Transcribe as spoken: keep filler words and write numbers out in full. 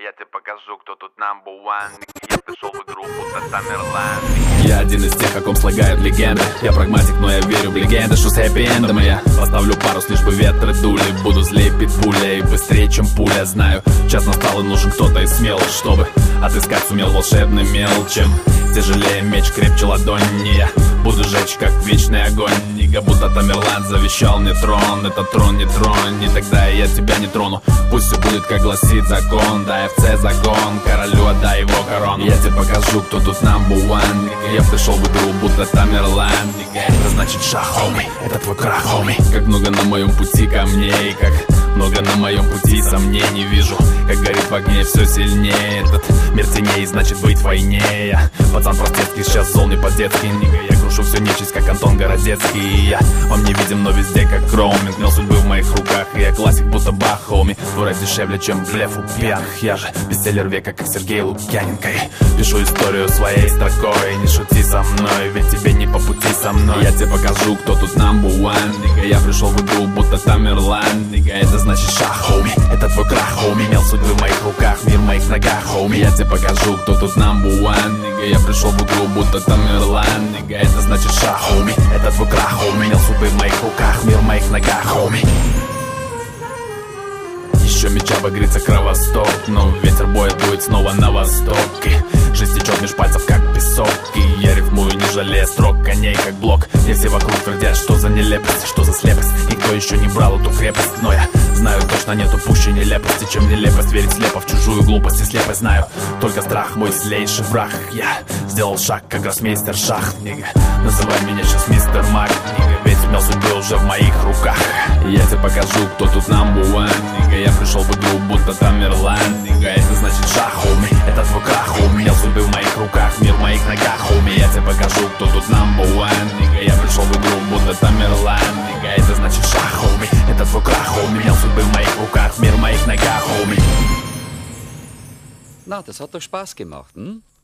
Я тебе покажу, кто тут number one. Я пришел в игру, будто Тамерлан. Я один из тех, о ком слагают легенды. Я прагматик, но я верю в легенды, что с хэппи-эндом. Я поставлю парус, лишь бы ветры дули. Буду злее питбуля и быстрее, чем пуля. Знаю, час настал и нужен кто-то из смелых, чтобы отыскать сумел волшебный мел. Чем тяжелее меч, крепче ладонь. Не я буду жечь, как вечный огонь. Нига, будто Тамерлан завещал мне трон. Этот трон не тронь, и тогда я тебя не трону. Пусть все будет, как гласит закон. Да, эф цэ загон, королю отдай его корону. Я тебе покажу, кто тут number one. Нига, я пришел в игру, будто Тамерлан. Нига, это значит шах, хоми, это твой крах, хоми. Как много на моем пути камней, как много на моем пути сомнений вижу. Как горит в огне все сильнее. Этот мир теней, значит быть в войне. Я пацан простецкий, сейчас зол не по-детски. Нига, я крушу все нечисть, как Антон Городецкий. Я вам не видим, но везде как роуминг. Мел судьбы в моих руках, и я классик, будто Бах, хоми. Твой рэп дешевле, чем блеф у пьяных. Я же бестселлер века, как Сергей Лукьяненко. И пишу историю своей строкой. Не шути со мной, ведь тебе не по пути со мной. Я тебе покажу, кто тут number one. Нига, я пришел в игру, будто Тамерлан. Нига, это значит шах, хоми, это твой крах, хоми. Мел судьбы в моих руках, мир в моих ногах, хоми. Я тебе покажу, кто тут number one. Нига, я пришел в игру, будто Тамерлан. Нига, это значит шах, хоми, это твой крах, хоми. Мел судьбы в моих руках, мир в моих ногах, хоми. Еще меча багрится кровосток, но ветер боя дует снова на восток. И жизнь течет меж пальцев, как песок. И я рифмую, не жалея строк, коней как блок. И все вокруг твердят, что за нелепость, что за слепость. Никто еще не брал эту крепость, но я знаю, точно нету пуще нелепости, чем нелепость. Верить слепо в чужую глупость и слепость. Знаю, только страх мой злейший враг. Я сделал шаг, как гроссмейстер шах. Нига, называй меня сейчас мистер Мак. Нига, ведь мел судьбы уже в моих руках. Я тебе покажу, кто тут number one. Нига, я пришел в игру, будто Тамерлан. Нига, это значит шах, хоми, это твой крах, хоми. Мел судьбы в моих руках, мир в моих ногах, хоми. Я тебе покажу, кто тут number one. Нига, я пришел в игру, будто Тамерлан. Нига, это значит шах, хоми, это твой крах, хоми. Mel судьбы в моих руках, мир в моих ногах, хоми. Na, das hat doch Spaß gemacht, hm?